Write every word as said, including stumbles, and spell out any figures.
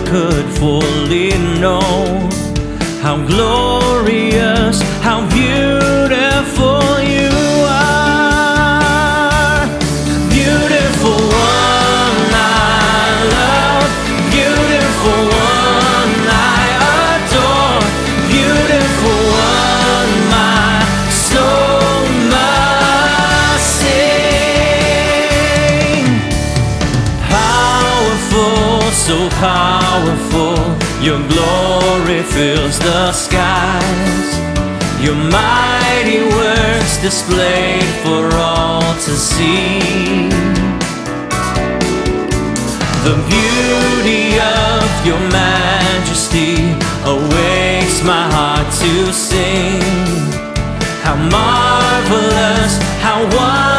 could fully know how glorious, how beautiful you are. Beautiful one I love, beautiful one I adore, beautiful one my soul must sing. Powerful, so powerful, your glory fills the skies, your mighty works displayed for all to see. The beauty of your majesty awakes my heart to sing. How marvelous, how wonderful